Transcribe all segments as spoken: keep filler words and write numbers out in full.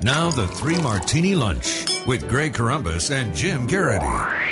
Now the Three Martini Lunch with Greg Corombos and Jim Garrity.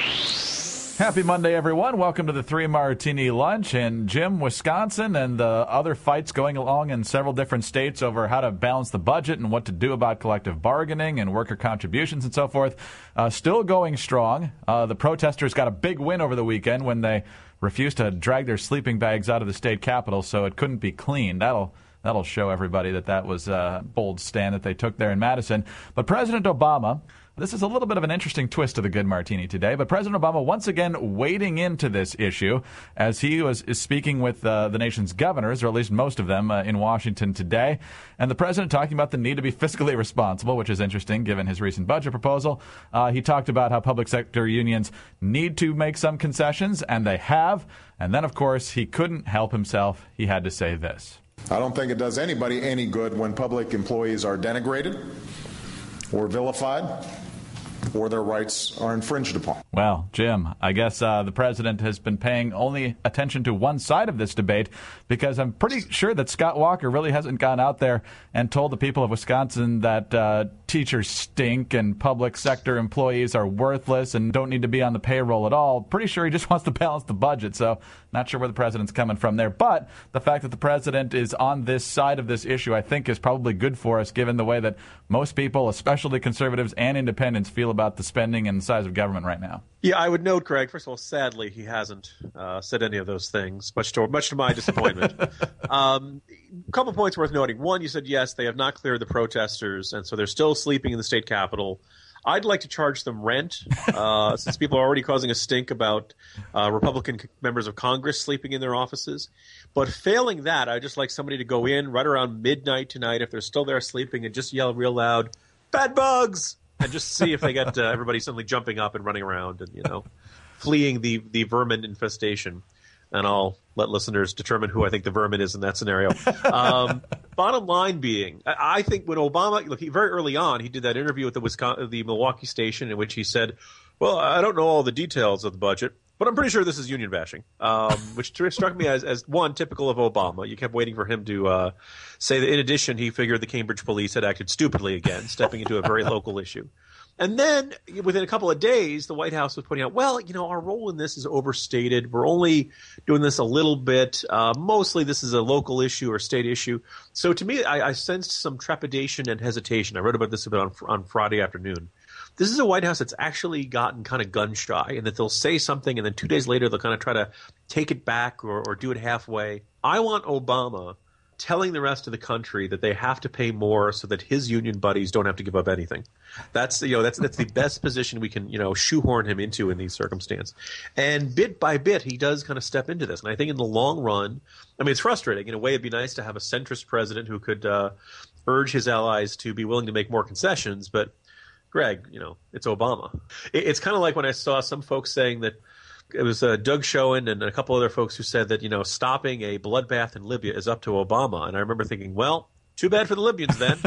Happy Monday, everyone. Welcome to the Three Martini Lunch. And Jim, Wisconsin and the other fights going along in several different states over how to balance the budget and what to do about collective bargaining and worker contributions and so forth, uh, still going strong. Uh, the protesters got a big win over the weekend when they refused to drag their sleeping bags out of the state capitol so it couldn't be cleaned. That'll That'll show everybody that that was a bold stand that they took there in Madison. But President Obama, this is a little bit of an interesting twist to the Good Martini today, but President Obama once again wading into this issue as he was is speaking with uh, the nation's governors, or at least most of them, uh, in Washington today. And the president talking about the need to be fiscally responsible, which is interesting given his recent budget proposal. Uh, he talked about how public sector unions need to make some concessions, and they have. And then, of course, he couldn't help himself. He had to say this. I don't think it does anybody any good when public employees are denigrated or vilified or their rights are infringed upon. Well, Jim, I guess uh, the president has been paying only attention to one side of this debate because I'm pretty sure that Scott Walker really hasn't gone out there and told the people of Wisconsin that uh, teachers stink and public sector employees are worthless and don't need to be on the payroll at all. Pretty sure he just wants to balance the budget, so not sure where the president's coming from there. But the fact that the president is on this side of this issue, I think, is probably good for us, given the way that most people, especially conservatives and independents, feel about the spending and the size of government right now. Yeah, I would note, Craig, first of all, sadly, he hasn't uh, said any of those things, much to much to my disappointment. um, a couple points worth noting. One, you said, yes, they have not cleared the protesters, and so they're still sleeping in the state capitol. I'd like to charge them rent, uh, since people are already causing a stink about uh, Republican members of Congress sleeping in their offices. But failing that, I'd just like somebody to go in right around midnight tonight, if they're still there sleeping, and just yell real loud, "Bad bugs!" and just see if they get uh, everybody suddenly jumping up and running around and, you know, fleeing the, the vermin infestation. And I'll let listeners determine who I think the vermin is in that scenario. Um, bottom line being, I think when Obama, look, he, very early on, he did that interview with the Wisconsin, the Milwaukee station in which he said, well, I don't know all the details of the budget, but I'm pretty sure this is union bashing, um, which struck me as, as, one, typical of Obama. You kept waiting for him to uh, say that, in addition, he figured the Cambridge police had acted stupidly again, stepping into a very local issue. And then within a couple of days, the White House was pointing out, well, you know, our role in this is overstated. We're only doing this a little bit. Uh, mostly this is a local issue or state issue. So to me, I, I sensed some trepidation and hesitation. I wrote about this a bit on, on Friday afternoon. This is a White House that's actually gotten kind of gun shy, and that they'll say something and then two days later they'll kind of try to take it back or, or do it halfway. I want Obama telling the rest of the country that they have to pay more so that his union buddies don't have to give up anything. That's, you know, that's that's the best position we can, you know, shoehorn him into in these circumstances. And bit by bit, he does kind of step into this. And I think in the long run, I mean, it's frustrating. In a way, it'd be nice to have a centrist president who could uh, urge his allies to be willing to make more concessions. But, Greg, you know, it's Obama. It, it's kind of like when I saw some folks saying that it was uh, Doug Schoen and a couple other folks who said that, you know, stopping a bloodbath in Libya is up to Obama. And I remember thinking, well, too bad for the Libyans then.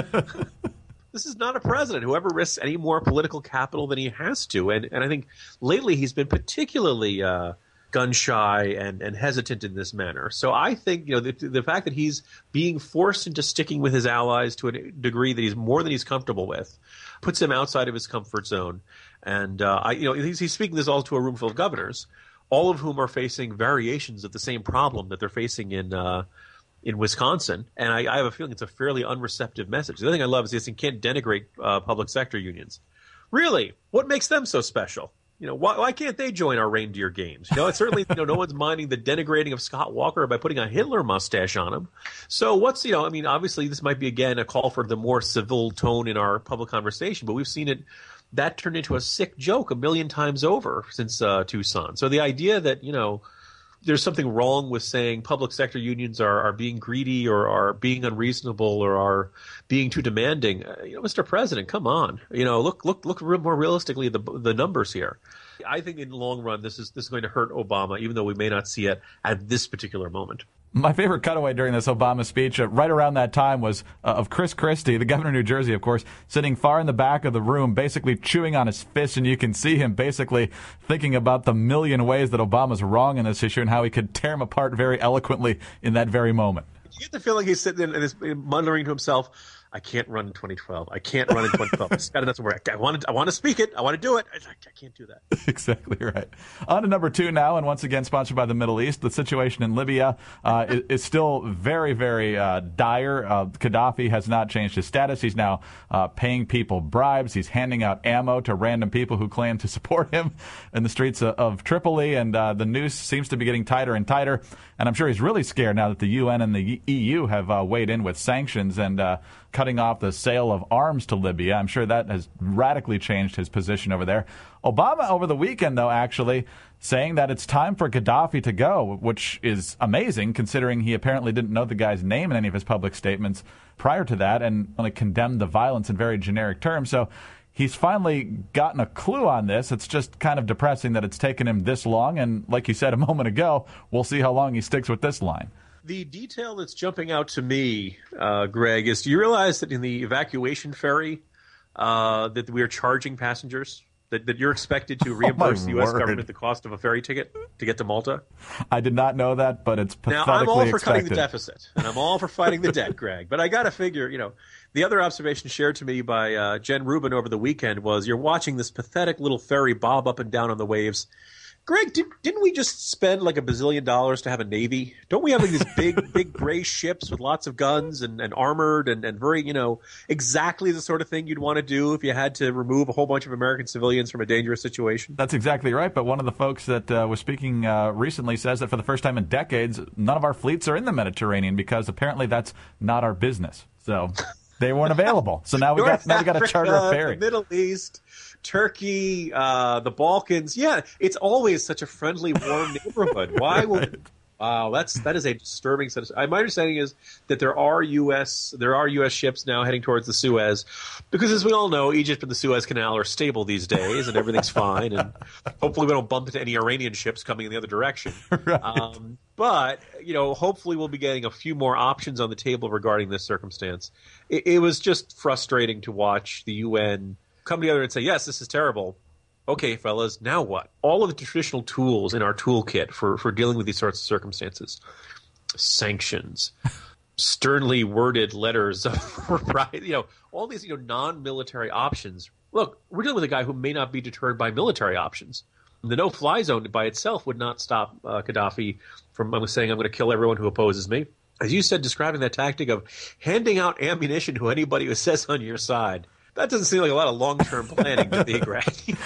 This is not a president who ever risks any more political capital than he has to. And and I think lately he's been particularly uh, gun shy and, and hesitant in this manner. So I think, you know, the, the fact that he's being forced into sticking with his allies to a degree that he's more than he's comfortable with puts him outside of his comfort zone. And, uh, I, you know, he's, he's speaking this all to a room full of governors, all of whom are facing variations of the same problem that they're facing in uh, in Wisconsin. And I, I have a feeling it's a fairly unreceptive message. The other thing I love is this: you can't denigrate uh, public sector unions. Really? What makes them so special? You know, why, why can't they join our reindeer games? You know, it's certainly, you know, no one's minding the denigrating of Scott Walker by putting a Hitler mustache on him. So what's, you know, I mean, obviously this might be, again, a call for the more civil tone in our public conversation, but we've seen it, that turned into a sick joke a million times over since uh, Tucson. So the idea that, you know, there's something wrong with saying public sector unions are, are being greedy or are being unreasonable or are being too demanding. Uh, you know, Mister President, come on. You know, look look look more realistically at the the numbers here. I think in the long run, this is this is going to hurt Obama, even though we may not see it at this particular moment. My favorite cutaway during this Obama speech, uh, right around that time, was uh, of Chris Christie, the governor of New Jersey, of course, sitting far in the back of the room, basically chewing on his fist, and you can see him basically thinking about the million ways that Obama's wrong in this issue and how he could tear him apart very eloquently in that very moment. You get the feeling he's sitting there and is muttering to himself, I can't run in twenty twelve. I can't run in twenty twelve. It's got enough to work. I want to, I want to speak it. I want to do it. I, I can't do that. Exactly right. On to number two now, and once again sponsored by the Middle East. The situation in Libya uh, is, is still very, very uh, dire. Uh, Gaddafi has not changed his status. He's now uh, paying people bribes. He's handing out ammo to random people who claim to support him in the streets of, of Tripoli, and uh, the noose seems to be getting tighter and tighter. And I'm sure he's really scared now that the U N and the E U have uh, weighed in with sanctions and uh, cutting off the sale of arms to Libya. I'm sure that has radically changed his position over there. Obama over the weekend, though, actually saying that it's time for Gaddafi to go, which is amazing considering he apparently didn't know the guy's name in any of his public statements prior to that and only condemned the violence in very generic terms. So he's finally gotten a clue on this. It's just kind of depressing that it's taken him this long. And like you said a moment ago, we'll see how long he sticks with this line. The detail that's jumping out to me, uh, Greg, is do you realize that in the evacuation ferry uh, that we are charging passengers, that, that you're expected to reimburse oh the U S word. government the cost of a ferry ticket to get to Malta? I did not know that, but it's pathetically Now, I'm all for expected. cutting the deficit, and I'm all for fighting the debt, Greg. But I got to figure, you know, the other observation shared to me by uh, Jen Rubin over the weekend was you're watching this pathetic little ferry bob up and down on the waves. Greg, did, didn't we just spend like a bazillion dollars to have a Navy? Don't we have like these big, big gray ships with lots of guns and, and armored and, and very, you know, exactly the sort of thing you'd want to do if you had to remove a whole bunch of American civilians from a dangerous situation? That's exactly right. But one of the folks that uh, was speaking uh, recently says that for the first time in decades, none of our fleets are in the Mediterranean because apparently that's not our business. So they weren't available. So now we got now we got to charter a ferry. The Middle East, Turkey, uh, the Balkans. Yeah, it's always such a friendly, warm neighborhood. Why would? Wow, that's that is a disturbing set. Of, my understanding is that there are U S there are U S ships now heading towards the Suez, because as we all know, Egypt and the Suez Canal are stable these days, and everything's fine. And hopefully, we don't bump into any Iranian ships coming in the other direction. Right. Um, but you know, hopefully, we'll be getting a few more options on the table regarding this circumstance. It, it was just frustrating to watch the U N come together and say, "Yes, this is terrible. Okay, fellas, now what?" All of the traditional tools in our toolkit for, for dealing with these sorts of circumstances, sanctions, sternly worded letters of, you know, all these, you know, non-military options. Look, we're dealing with a guy who may not be deterred by military options. The no-fly zone by itself would not stop uh, Gaddafi from I'm saying I'm going to kill everyone who opposes me. As you said, describing that tactic of handing out ammunition to anybody who says on your side. That doesn't seem like a lot of long-term planning to me, Greg.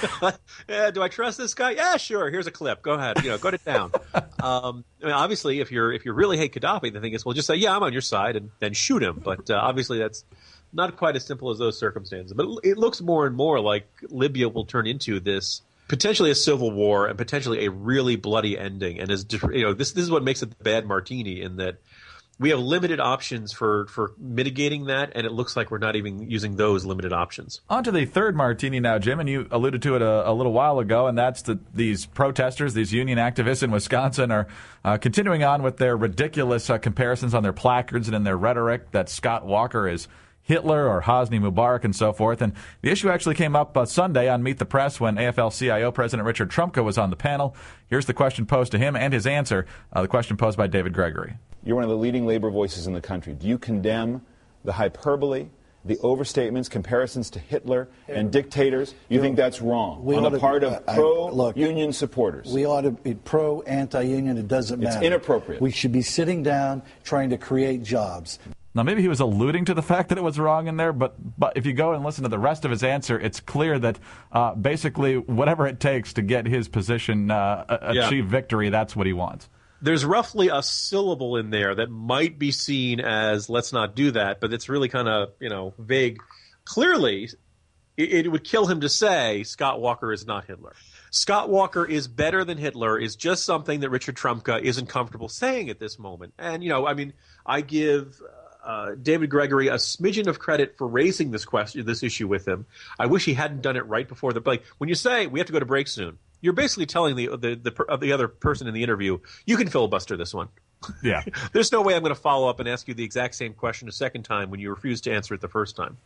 Yeah, do I trust this guy? Yeah, sure. Here's a clip. Go ahead. You know, go to town. Um, I mean, obviously, if you're if you really hate Gaddafi, the thing is, well, just say, yeah, I'm on your side, and then shoot him. But uh, obviously, that's not quite as simple as those circumstances. But it looks more and more like Libya will turn into this potentially a civil war and potentially a really bloody ending. And as you know, this this is what makes it the bad martini, in that we have limited options for, for mitigating that, and it looks like we're not even using those limited options. On to the third martini now, Jim, and you alluded to it a, a little while ago, and that's that these protesters, these union activists in Wisconsin are uh, continuing on with their ridiculous uh, comparisons on their placards and in their rhetoric that Scott Walker is Hitler or Hosni Mubarak and so forth. And the issue actually came up uh, Sunday on Meet the Press when A F L C I O President Richard Trumka was on the panel. Here's the question posed to him and his answer, uh, the question posed by David Gregory. You're one of the leading labor voices in the country. Do you condemn the hyperbole, the overstatements, comparisons to Hitler and dictators? You think that's wrong on the part of pro-union supporters? We ought to be pro, anti-union. It doesn't matter. It's inappropriate. We should be sitting down trying to create jobs. Now, maybe he was alluding to the fact that it was wrong in there, but but if you go and listen to the rest of his answer, it's clear that uh, basically whatever it takes to get his position uh, yeah. achieve victory, that's what he wants. There's roughly a syllable in there that might be seen as let's not do that, but it's really kind of, you know, vague. Clearly, it, it would kill him to say Scott Walker is not Hitler. Scott Walker is better than Hitler is just something that Richard Trumka isn't comfortable saying at this moment. And, you know, I mean, I give uh, David Gregory a smidgen of credit for raising this question, this issue with him. I wish he hadn't done it right before the break. When you say we have to go to break soon, you're basically telling the the the, the other person in the interview, you can filibuster this one. Yeah. There's no way I'm going to follow up and ask you the exact same question a second time when you refused to answer it the first time.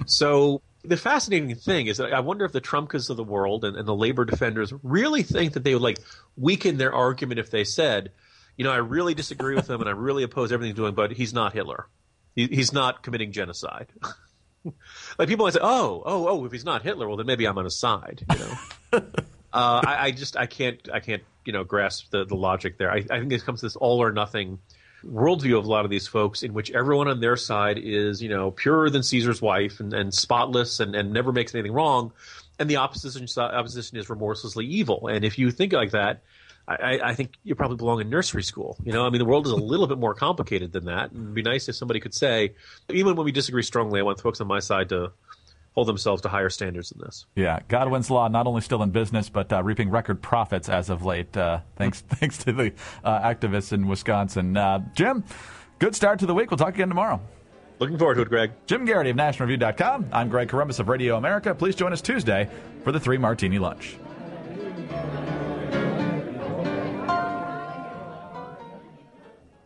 So the fascinating thing is that I wonder if the Trumkas of the world and, and the labor defenders really think that they would like weaken their argument if they said, you know, I really disagree with him and I really oppose everything he's doing, but he's not Hitler. he, he's not committing genocide. Like people might say, oh, oh, oh, if he's not Hitler, well, then maybe I'm on his side. You know, uh, I, I just I can't I can't you know grasp the, the logic there. I, I think it comes to this all or nothing worldview of a lot of these folks, in which everyone on their side is you know purer than Caesar's wife and, and spotless and, and never makes anything wrong, and the opposition opposition is remorselessly evil. And if you think like that, I, I think you probably belong in nursery school. You know, I mean, the world is a little bit more complicated than that. And it'd be nice if somebody could say, even when we disagree strongly, I want folks on my side to hold themselves to higher standards than this. Yeah, Godwin's Law not only still in business, but uh, reaping record profits as of late, uh, thanks thanks to the uh, activists in Wisconsin. Uh, Jim, good start to the week. We'll talk again tomorrow. Looking forward to it, Greg. Jim Garrity of National Review dot com. I'm Greg Corombos of Radio America. Please join us Tuesday for the Three Martini Lunch.